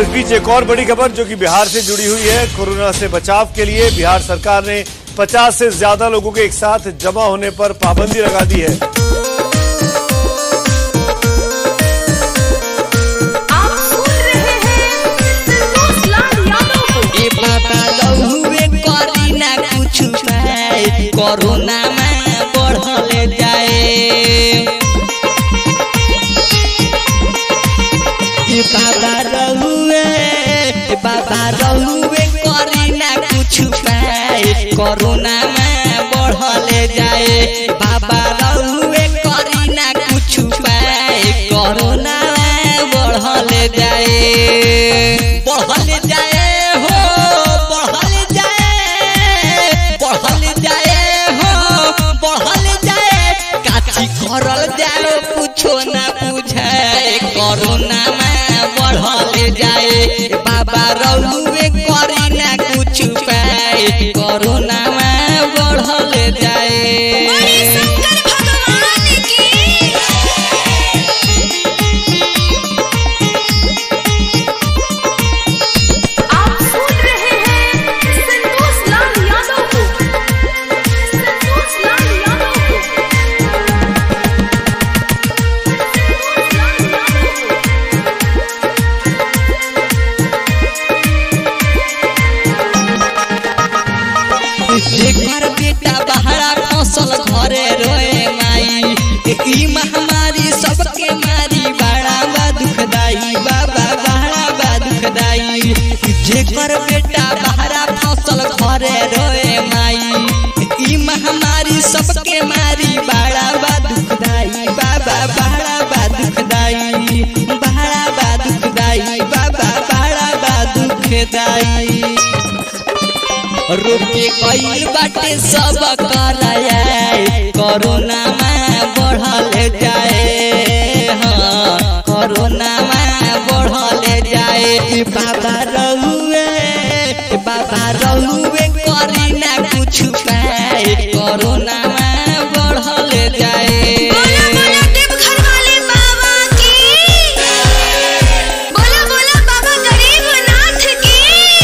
इस बीच एक और बड़ी खबर जो कि बिहार से जुड़ी हुई है। कोरोना से बचाव के लिए बिहार सरकार ने 50 से ज्यादा लोगों के एक साथ जमा होने पर पाबंदी लगा दी है। आप सुन रहे हैं संतोष लाल यादव को। ए बाबा रहुए करी ना कुछ पाए, कोरोना में बढ़ल जाए। ए बाबा रहुए करी ना कुछ पाए, कोरोना में बढ़ल जाए। बाबा रहुए करी ना कुछ पाए, कोरोना में बढ़ल जाए। बढ़ल जाए हो, बढ़ल जाए, बढ़ल जाए हो, बढ़ल जाए। काची करल जाए कुछो ना बुझाए, कोरोना में बढ़ल जाए। बाबा रहुए करी ना कुछ पाए, कोरोना में बढ़ल जाए। बड़े शंकर भगवान की। आप सुन रहे हैं संतोष लाल यादव को। संतोष लाल यादव को। जेकर बेटा बहरा फसल घरे रोए माई, ई महामारी सबके मारी बड़ा बा दुखदाई। बाबा बड़ा बा दुखदाई। जेकर बेटा बहरा फसल घरे रोए माई, ई महामारी सबके मारी बड़ा बा दुखदाई। बाबा बड़ा बा दुखदाई, बड़ा बा दुखदाई। बाबा बड़ा बा दुखदाई। रोके कईल बाटे सब कराए, कोरोना में बढ़ल जाए। हाँ, कोरोना में बढ़ल जाए। बाबा रहुए करी ना कुछ पाए, कोरोना में बढ़ल जाए। बोला बोला देवघर वाले बाबा की। बोला बोला बाबा गरीबनाथ की।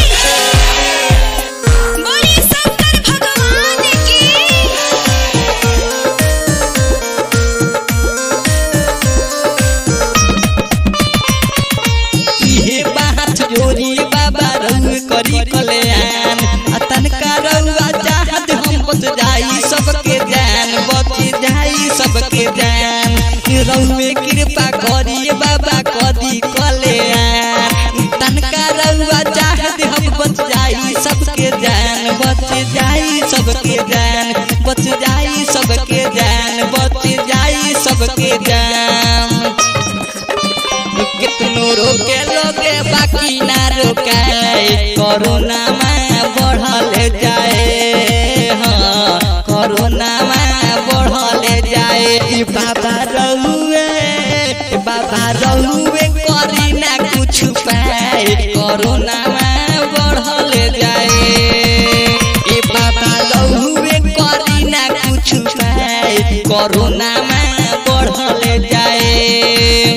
बोले शंकर भगवान की। इहे बात जोरी बाबा रहुए करी कल्याण। तनका रहुआ चाहत हम बच जाई सबके जान, बच जाई सबके जान। रहुए कृपा करी बाबा कदी कल्याण। तनका रहुआ चाहत हम बच जाई सबके जान, बच जाई सबके जान, बच जाई सबके जान, बच जाई सबके जान। कितनो रोके लोगे बाकी ना रोकाए, कोरोना में बढ़ल जाए। हाँ, कोरोना में बढ़ल जाए। बाबा रहुए करी ना कुछ पाए, कोरोना में बढ़ल जाए। ए बाबा रहुए करी ना कुछ पाए, कोरोना में बढ़ल जाए।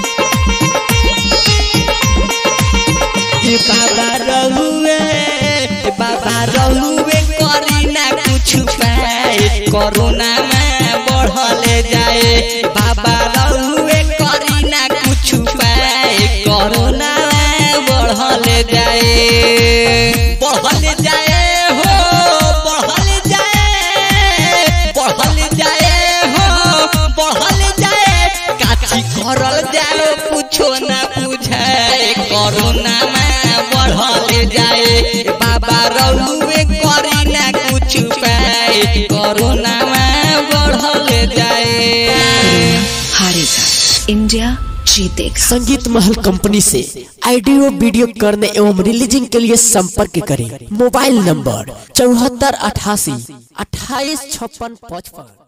बाबा रहुए करी ना कुछ पाए, कोरोना में बढ़ल जाए। बाबा रहुए करी ना कुछ पाए, कोरोना में बढ़ल जाए। बढ़ल जाए हो, बढ़ल जाए, बढ़ल जाए हो, बढ़ल जाए। काची करल जाए कुछो ना बुझाए, कोरोना में बढ़ल जाए। बाबा रहुए करी ना कुछ पाए, कोरोना में बढ़ल जाए। हारिसा इंडिया जीतेगा। संगीत महल कंपनी से ऑडियो वीडियो करने एवं रिलीजिंग के लिए संपर्क करें। Mobile number 7488 285655।